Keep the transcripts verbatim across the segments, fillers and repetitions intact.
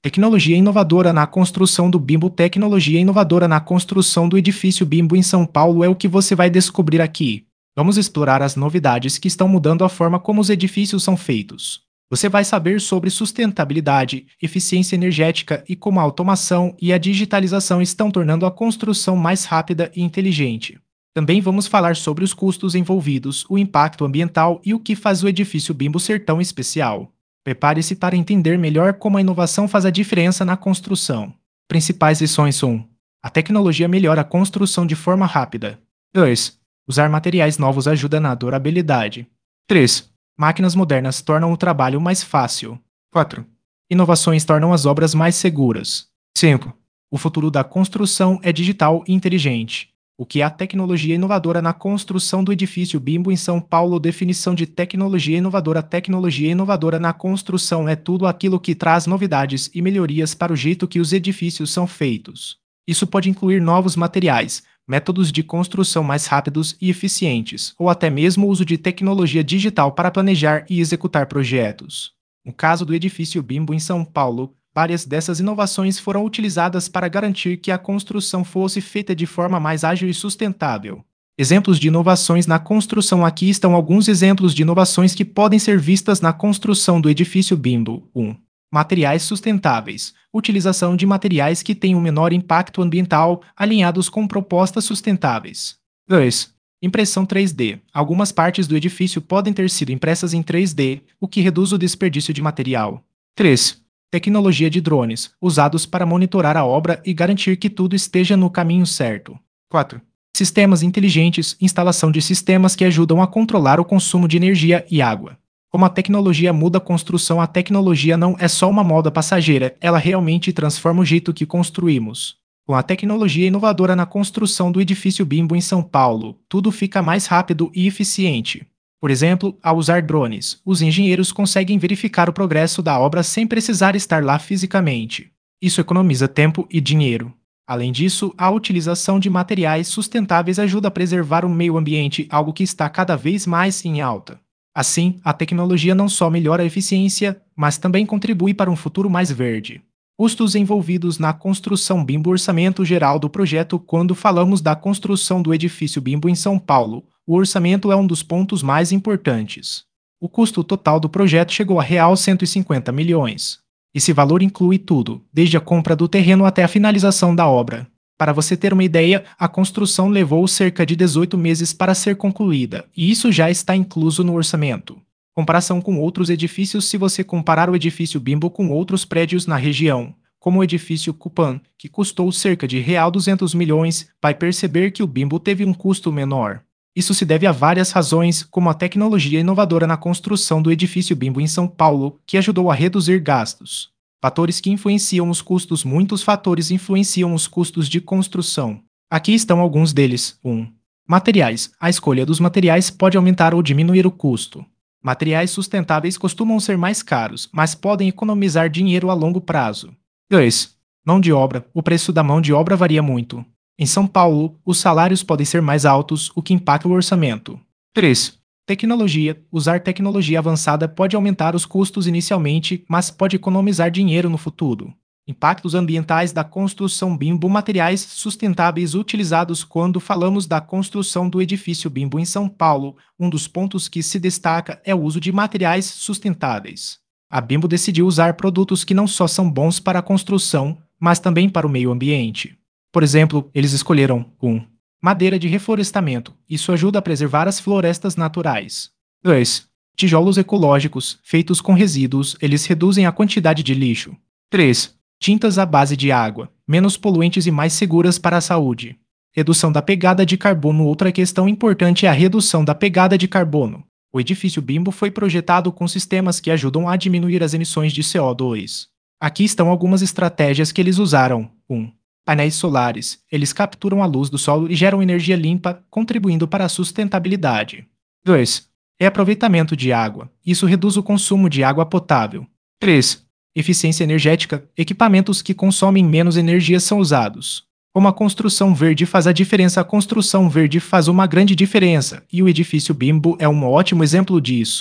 Tecnologia inovadora na construção do Bimbo. Tecnologia inovadora na construção do edifício Bimbo em São Paulo é o que você vai descobrir aqui. Vamos explorar as novidades que estão mudando a forma como os edifícios são feitos. Você vai saber sobre sustentabilidade, eficiência energética e como a automação e a digitalização estão tornando a construção mais rápida e inteligente. Também vamos falar sobre os custos envolvidos, o impacto ambiental e o que faz o edifício Bimbo ser tão especial. Prepare-se para entender melhor como a inovação faz a diferença na construção. Principais lições: um. A tecnologia melhora a construção de forma rápida. dois. Usar materiais novos ajuda na durabilidade. três. Máquinas modernas tornam o trabalho mais fácil. quatro. Inovações tornam as obras mais seguras. cinco. O futuro da construção é digital e inteligente. O que é a tecnologia inovadora na construção do edifício Bimbo em São Paulo? Definição de tecnologia inovadora. Tecnologia inovadora na construção é tudo aquilo que traz novidades e melhorias para o jeito que os edifícios são feitos. Isso pode incluir novos materiais, métodos de construção mais rápidos e eficientes, ou até mesmo o uso de tecnologia digital para planejar e executar projetos. No caso do edifício Bimbo em São Paulo, várias dessas inovações foram utilizadas para garantir que a construção fosse feita de forma mais ágil e sustentável. Exemplos de inovações na construção. Aqui estão alguns exemplos de inovações que podem ser vistas na construção do edifício Bimbo. um. Materiais sustentáveis. Utilização de materiais que têm um menor impacto ambiental, alinhados com propostas sustentáveis. dois. Impressão três D. Algumas partes do edifício podem ter sido impressas em três D, o que reduz o desperdício de material. três. Tecnologia de drones, usados para monitorar a obra e garantir que tudo esteja no caminho certo. quatro. Sistemas inteligentes, instalação de sistemas que ajudam a controlar o consumo de energia e água. Como a tecnologia muda a construção, a tecnologia não é só uma moda passageira, ela realmente transforma o jeito que construímos. Com a tecnologia inovadora na construção do edifício Bimbo em São Paulo, tudo fica mais rápido e eficiente. Por exemplo, ao usar drones, os engenheiros conseguem verificar o progresso da obra sem precisar estar lá fisicamente. Isso economiza tempo e dinheiro. Além disso, a utilização de materiais sustentáveis ajuda a preservar o meio ambiente, algo que está cada vez mais em alta. Assim, a tecnologia não só melhora a eficiência, mas também contribui para um futuro mais verde. Custos envolvidos na construção Bimbo. Orçamento geral do projeto. Quando falamos da construção do edifício Bimbo em São Paulo, o orçamento é um dos pontos mais importantes. O custo total do projeto chegou a real cento e cinquenta milhões. Esse valor inclui tudo, desde a compra do terreno até a finalização da obra. Para você ter uma ideia, a construção levou cerca de dezoito meses para ser concluída, e isso já está incluso no orçamento. Comparação com outros edifícios. Se você comparar o edifício Bimbo com outros prédios na região, como o edifício Cupan, que custou cerca de real duzentos milhões, vai perceber que o Bimbo teve um custo menor. Isso se deve a várias razões, como a tecnologia inovadora na construção do edifício Bimbo em São Paulo, que ajudou a reduzir gastos. Fatores que influenciam os custos. Muitos fatores influenciam os custos de construção. Aqui estão alguns deles. um. Materiais. A escolha dos materiais pode aumentar ou diminuir o custo. Materiais sustentáveis costumam ser mais caros, mas podem economizar dinheiro a longo prazo. dois. Mão de obra. O preço da mão de obra varia muito. Em São Paulo, os salários podem ser mais altos, o que impacta o orçamento. três. Tecnologia. Usar tecnologia avançada pode aumentar os custos inicialmente, mas pode economizar dinheiro no futuro. Impactos ambientais da construção Bimbo. Materiais sustentáveis utilizados. Quando falamos da construção do edifício Bimbo em São Paulo, um dos pontos que se destaca é o uso de materiais sustentáveis. A Bimbo decidiu usar produtos que não só são bons para a construção, mas também para o meio ambiente. Por exemplo, eles escolheram um. Madeira de reflorestamento. Isso ajuda a preservar as florestas naturais. dois. Tijolos ecológicos. Feitos com resíduos, eles reduzem a quantidade de lixo. três. Tintas à base de água. Menos poluentes e mais seguras para a saúde. Redução da pegada de carbono. Outra questão importante é a redução da pegada de carbono. O edifício Bimbo foi projetado com sistemas que ajudam a diminuir as emissões de C O dois. Aqui estão algumas estratégias que eles usaram. um. Painéis solares. Eles capturam a luz do sol e geram energia limpa, contribuindo para a sustentabilidade. dois. Reaproveitamento de água. Isso reduz o consumo de água potável. três. Eficiência energética. Equipamentos que consomem menos energia são usados. Como a construção verde faz a diferença, a construção verde faz uma grande diferença, e o edifício Bimbo é um ótimo exemplo disso.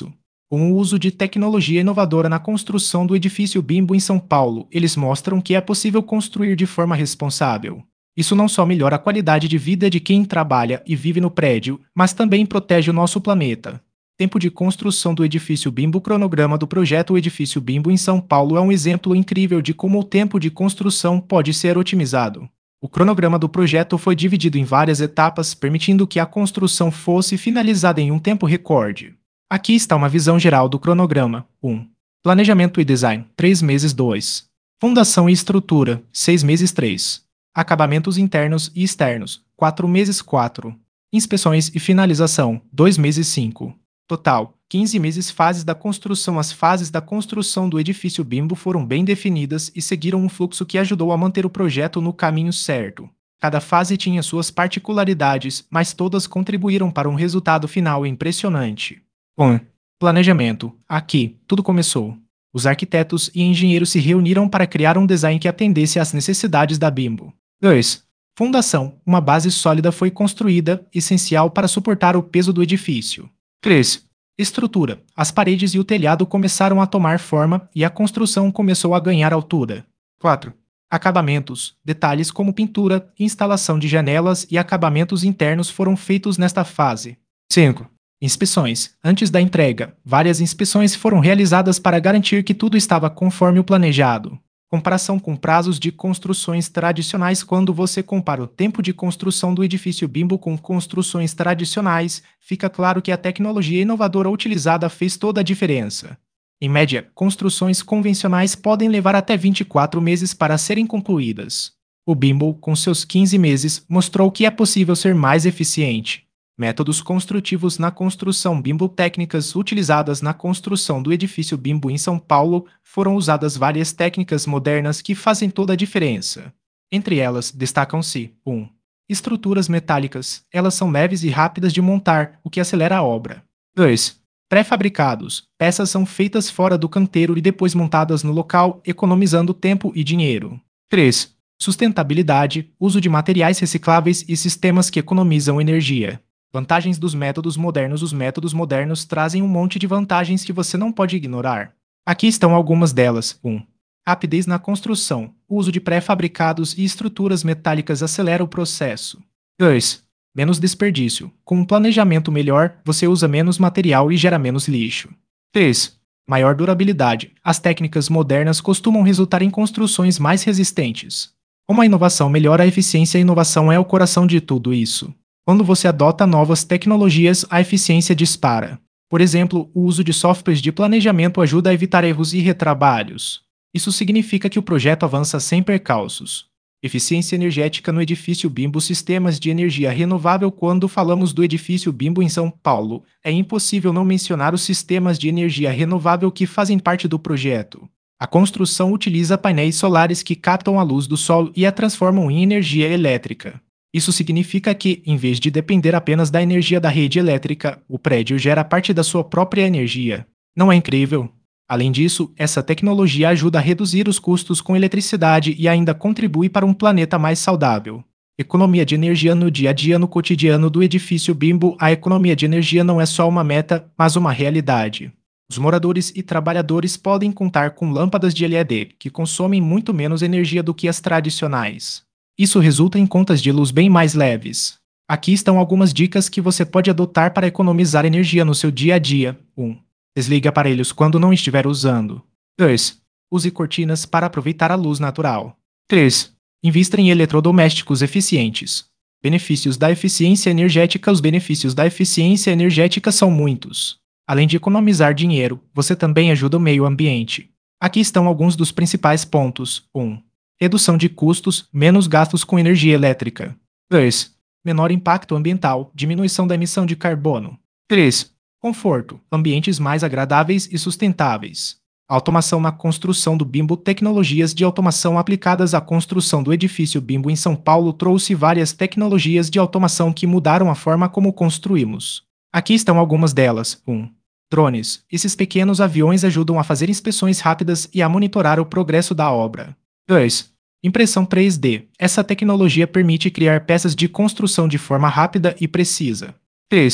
Com o uso de tecnologia inovadora na construção do edifício Bimbo em São Paulo, eles mostram que é possível construir de forma responsável. Isso não só melhora a qualidade de vida de quem trabalha e vive no prédio, mas também protege o nosso planeta. Tempo de construção do edifício Bimbo. O cronograma do projeto O Edifício Bimbo em São Paulo é um exemplo incrível de como o tempo de construção pode ser otimizado. O cronograma do projeto foi dividido em várias etapas, permitindo que a construção fosse finalizada em um tempo recorde. Aqui está uma visão geral do cronograma. um. Planejamento e design, três meses. dois. Fundação e estrutura, seis meses. três. Acabamentos internos e externos, quatro meses. quatro. Inspeções e finalização, dois meses. cinco. Total, quinze meses. Fases da construção. As fases da construção do edifício Bimbo foram bem definidas e seguiram um fluxo que ajudou a manter o projeto no caminho certo. Cada fase tinha suas particularidades, mas todas contribuíram para um resultado final impressionante. um. Planejamento. Aqui, tudo começou. Os arquitetos e engenheiros se reuniram para criar um design que atendesse às necessidades da Bimbo. dois. Fundação. Uma base sólida foi construída, essencial para suportar o peso do edifício. três. Estrutura. As paredes e o telhado começaram a tomar forma e a construção começou a ganhar altura. quatro. Acabamentos. Detalhes como pintura, instalação de janelas e acabamentos internos foram feitos nesta fase. cinco. Inspeções. Antes da entrega, várias inspeções foram realizadas para garantir que tudo estava conforme o planejado. Comparação com prazos de construções tradicionais. Quando você compara o tempo de construção do edifício Bimbo com construções tradicionais, fica claro que a tecnologia inovadora utilizada fez toda a diferença. Em média, construções convencionais podem levar até vinte e quatro meses para serem concluídas. O Bimbo, com seus quinze meses, mostrou que é possível ser mais eficiente. Métodos construtivos na construção Bimbo. Técnicas utilizadas na construção do edifício Bimbo em São Paulo. Foram usadas várias técnicas modernas que fazem toda a diferença. Entre elas, destacam-se: um. Estruturas metálicas. Elas são leves e rápidas de montar, o que acelera a obra. dois. Pré-fabricados. Peças são feitas fora do canteiro e depois montadas no local, economizando tempo e dinheiro. três. Sustentabilidade. Uso de materiais recicláveis e sistemas que economizam energia. Vantagens dos métodos modernos. Os métodos modernos trazem um monte de vantagens que você não pode ignorar. Aqui estão algumas delas. um. Rapidez na construção. O uso de pré-fabricados e estruturas metálicas acelera o processo. dois. Menos desperdício. Com um planejamento melhor, você usa menos material e gera menos lixo. três. Maior durabilidade. As técnicas modernas costumam resultar em construções mais resistentes. Como a inovação melhora a eficiência, a inovação é o coração de tudo isso. Quando você adota novas tecnologias, a eficiência dispara. Por exemplo, o uso de softwares de planejamento ajuda a evitar erros e retrabalhos. Isso significa que o projeto avança sem percalços. Eficiência energética no edifício Bimbo. Sistemas de energia renovável. Quando falamos do edifício Bimbo em São Paulo, é impossível não mencionar os sistemas de energia renovável que fazem parte do projeto. A construção utiliza painéis solares que captam a luz do sol e a transformam em energia elétrica. Isso significa que, em vez de depender apenas da energia da rede elétrica, o prédio gera parte da sua própria energia. Não é incrível? Além disso, essa tecnologia ajuda a reduzir os custos com eletricidade e ainda contribui para um planeta mais saudável. Economia de energia no dia a dia. No cotidiano do edifício Bimbo, a economia de energia não é só uma meta, mas uma realidade. Os moradores e trabalhadores podem contar com lâmpadas de L E D, que consomem muito menos energia do que as tradicionais. Isso resulta em contas de luz bem mais leves. Aqui estão algumas dicas que você pode adotar para economizar energia no seu dia a dia. um. Desligue aparelhos quando não estiver usando. dois. Use cortinas para aproveitar a luz natural. três. Invista em eletrodomésticos eficientes. Benefícios da eficiência energética. Os benefícios da eficiência energética são muitos. Além de economizar dinheiro, você também ajuda o meio ambiente. Aqui estão alguns dos principais pontos. um. Redução de custos, menos gastos com energia elétrica. dois. Menor impacto ambiental, diminuição da emissão de carbono. três. Conforto, ambientes mais agradáveis e sustentáveis. Automação na construção do Bimbo. Tecnologias de automação aplicadas à construção do edifício Bimbo em São Paulo trouxe várias tecnologias de automação que mudaram a forma como construímos. Aqui estão algumas delas. um. Drones. Esses pequenos aviões ajudam a fazer inspeções rápidas e a monitorar o progresso da obra. dois. Impressão três D. Essa tecnologia permite criar peças de construção de forma rápida e precisa. três.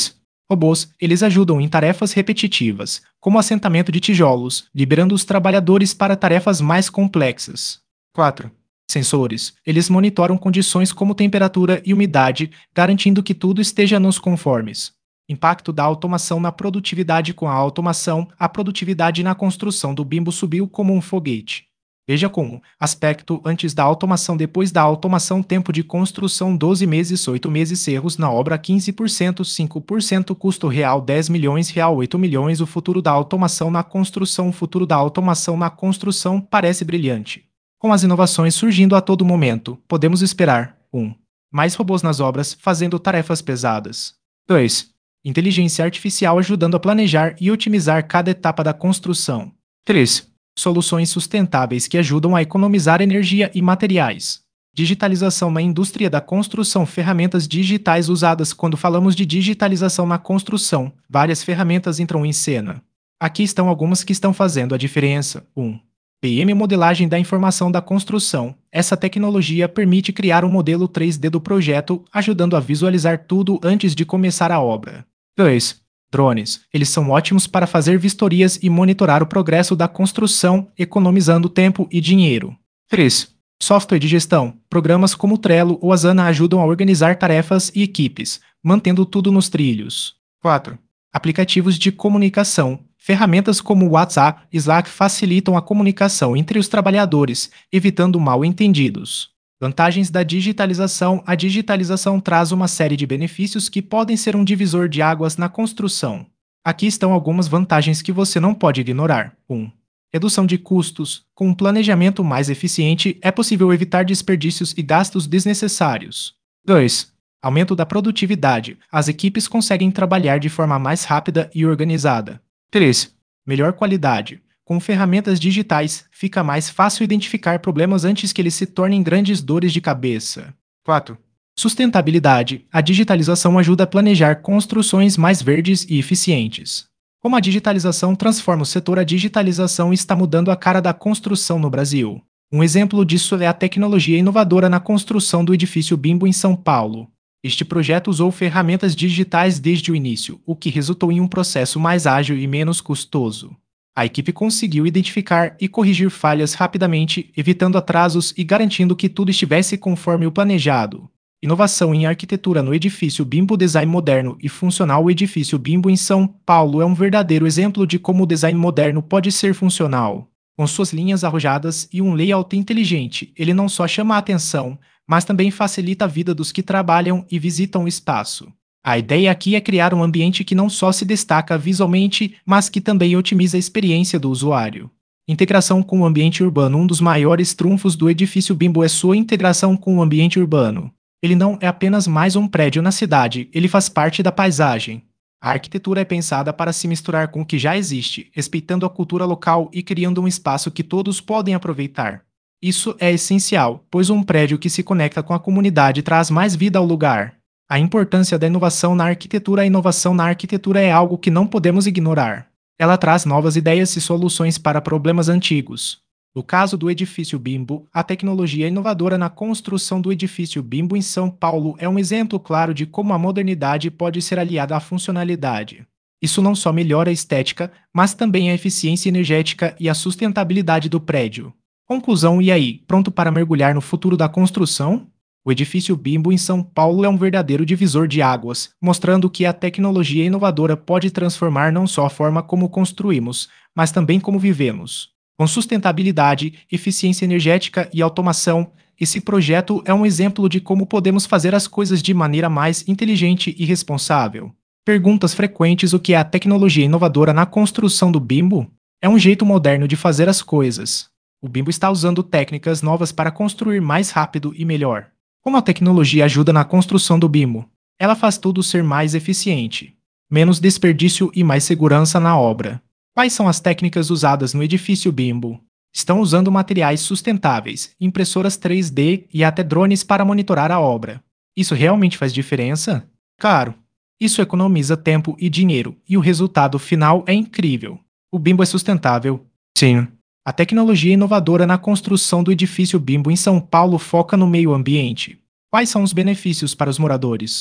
Robôs, eles ajudam em tarefas repetitivas, como assentamento de tijolos, liberando os trabalhadores para tarefas mais complexas. quatro. Sensores, eles monitoram condições como temperatura e umidade, garantindo que tudo esteja nos conformes. Impacto da automação na produtividade. Com a automação, a produtividade na construção do Bimbo subiu como um foguete. Veja como: aspecto antes da automação, depois da automação, tempo de construção doze meses, oito meses, erros na obra quinze por cento, cinco por cento, custo real dez milhões, real oito milhões. O futuro da automação na construção. O futuro da automação na construção parece brilhante. Com as inovações surgindo a todo momento, podemos esperar um. Mais robôs nas obras, fazendo tarefas pesadas. dois. Inteligência artificial ajudando a planejar e otimizar cada etapa da construção. três. Soluções sustentáveis que ajudam a economizar energia e materiais. Digitalização na indústria da construção. Ferramentas digitais usadas. Quando falamos de digitalização na construção, várias ferramentas entram em cena. Aqui estão algumas que estão fazendo a diferença. um. P M Modelagem da informação da construção. Essa tecnologia permite criar um modelo três D do projeto, ajudando a visualizar tudo antes de começar a obra. dois. Drones. Eles são ótimos para fazer vistorias e monitorar o progresso da construção, economizando tempo e dinheiro. três. Software de gestão. Programas como Trello ou Asana ajudam a organizar tarefas e equipes, mantendo tudo nos trilhos. quatro. Aplicativos de comunicação. Ferramentas como WhatsApp e Slack facilitam a comunicação entre os trabalhadores, evitando mal-entendidos. Vantagens da digitalização. A digitalização traz uma série de benefícios que podem ser um divisor de águas na construção. Aqui estão algumas vantagens que você não pode ignorar. um. Redução de custos. Com um planejamento mais eficiente, é possível evitar desperdícios e gastos desnecessários. dois. Aumento da produtividade. As equipes conseguem trabalhar de forma mais rápida e organizada. três. Melhor qualidade. Com ferramentas digitais, fica mais fácil identificar problemas antes que eles se tornem grandes dores de cabeça. quatro. Sustentabilidade. A digitalização ajuda a planejar construções mais verdes e eficientes. Como a digitalização transforma o setor, a digitalização está mudando a cara da construção no Brasil. Um exemplo disso é a tecnologia inovadora na construção do edifício Bimbo em São Paulo. Este projeto usou ferramentas digitais desde o início, o que resultou em um processo mais ágil e menos custoso. A equipe conseguiu identificar e corrigir falhas rapidamente, evitando atrasos e garantindo que tudo estivesse conforme o planejado. Inovação em arquitetura no edifício Bimbo. Design moderno e funcional. O edifício Bimbo em São Paulo é um verdadeiro exemplo de como o design moderno pode ser funcional. Com suas linhas arrojadas e um layout inteligente, ele não só chama a atenção, mas também facilita a vida dos que trabalham e visitam o espaço. A ideia aqui é criar um ambiente que não só se destaca visualmente, mas que também otimiza a experiência do usuário. Integração com o ambiente urbano. Um dos maiores trunfos do edifício Bimbo é sua integração com o ambiente urbano. Ele não é apenas mais um prédio na cidade, ele faz parte da paisagem. A arquitetura é pensada para se misturar com o que já existe, respeitando a cultura local e criando um espaço que todos podem aproveitar. Isso é essencial, pois um prédio que se conecta com a comunidade traz mais vida ao lugar. A importância da inovação na arquitetura. A inovação na arquitetura é algo que não podemos ignorar. Ela traz novas ideias e soluções para problemas antigos. No caso do edifício Bimbo, a tecnologia inovadora na construção do edifício Bimbo em São Paulo é um exemplo claro de como a modernidade pode ser aliada à funcionalidade. Isso não só melhora a estética, mas também a eficiência energética e a sustentabilidade do prédio. Conclusão: e aí, pronto para mergulhar no futuro da construção? O edifício Bimbo em São Paulo é um verdadeiro divisor de águas, mostrando que a tecnologia inovadora pode transformar não só a forma como construímos, mas também como vivemos. Com sustentabilidade, eficiência energética e automação, esse projeto é um exemplo de como podemos fazer as coisas de maneira mais inteligente e responsável. Perguntas frequentes: o que é a tecnologia inovadora na construção do Bimbo? É um jeito moderno de fazer as coisas. O Bimbo está usando técnicas novas para construir mais rápido e melhor. Como a tecnologia ajuda na construção do Bimbo? Ela faz tudo ser mais eficiente, menos desperdício e mais segurança na obra. Quais são as técnicas usadas no edifício Bimbo? Estão usando materiais sustentáveis, impressoras três D e até drones para monitorar a obra. Isso realmente faz diferença? Claro. Isso economiza tempo e dinheiro, e o resultado final é incrível. O Bimbo é sustentável? Sim. A tecnologia inovadora na construção do edifício Bimbo em São Paulo foca no meio ambiente. Quais são os benefícios para os moradores?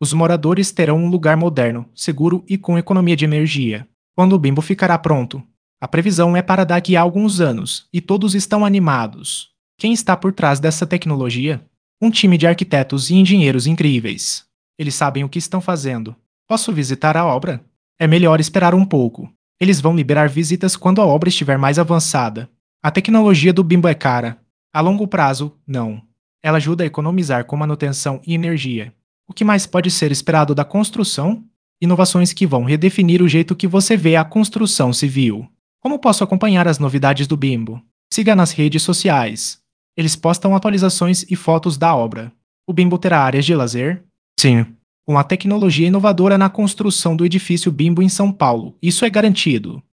Os moradores terão um lugar moderno, seguro e com economia de energia. Quando o Bimbo ficará pronto? A previsão é para daqui a alguns anos, e todos estão animados. Quem está por trás dessa tecnologia? Um time de arquitetos e engenheiros incríveis. Eles sabem o que estão fazendo. Posso visitar a obra? É melhor esperar um pouco. Eles vão liberar visitas quando a obra estiver mais avançada. A tecnologia do Bimbo é cara. A longo prazo, não. Ela ajuda a economizar com manutenção e energia. O que mais pode ser esperado da construção? Inovações que vão redefinir o jeito que você vê a construção civil. Como posso acompanhar as novidades do Bimbo? Siga nas redes sociais. Eles postam atualizações e fotos da obra. O Bimbo terá áreas de lazer? Sim. Com a tecnologia inovadora na construção do edifício Bimbo em São Paulo, isso é garantido.